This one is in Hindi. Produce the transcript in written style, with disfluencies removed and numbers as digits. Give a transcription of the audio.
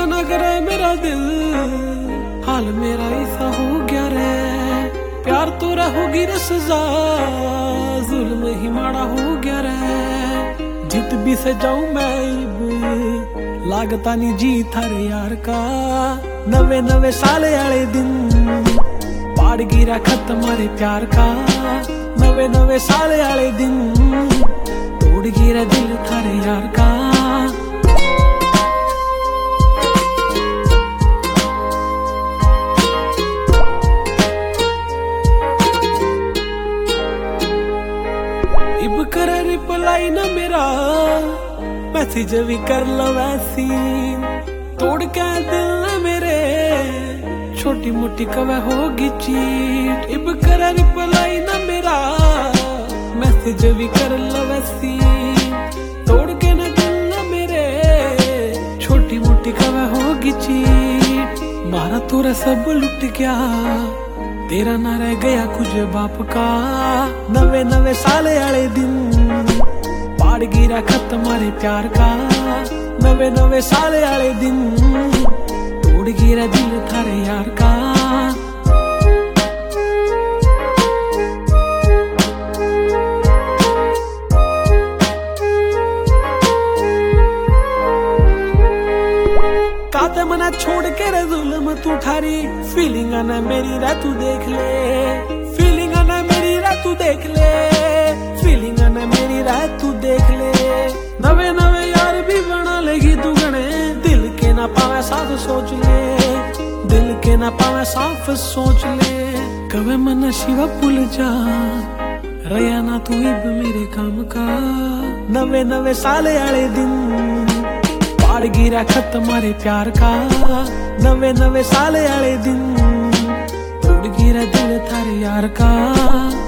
ना करे मेरा दिल, हाल मेरा ऐसा हो गया रे। प्यार तो रहोगी रे सजा, जुल्म ही माड़ा हो गया रे। जित भी से जाऊं मैं इब, लागता नहीं जी थारे यार का। नवे नवे साले आले दिन, पाड़ गिरा खत मारे प्यार का। नवे नवे साले आले दिन, तोड़ गिरा दिल थारे यार का। इब कर रिप्लाई ना मेरा, मैसेज भी कर लो वैसी। तोड़ के दिल ना मेरे, छोटी मोटी कवे होगी चीट। इब कर रिप्लाई ना मेरा, मैसेज भी कर लो वैसी। तोड़ के ना दिल ना मेरे, छोटी मोटी कवे होगी चीट। मारा तोरा सब लुट गया, तेरा ना रह गया कुछ बाप का। नवे नवे साले आले दिन, पाड़ गिरा खत मारे प्यार का। नवे नवे साले आले दिन, तोड़ गिरा दिल थारे यार का। काते मना छोड़ के रे जुल्म तू ठारी। फीलिंग आना मेरी रा तू देख ले, फीलिंग आना मेरी रा तू देख ले। फीलिंग आना मेरी रा तू देख ले। नवे नवे यार भी बना लेगी तू गणे, दिल के ना पावे साफ सोच ले। दिल के ना पावे साफ सोच ले। कवे मन शिवा भूल जा, रया ना तू इब मेरे काम का। नवे नवे साले आले दिन, पाड़ गिरा खत मारे प्यार का। नवे नवे साले आले दिन, तोड़ गिरा दिल थारे यार का।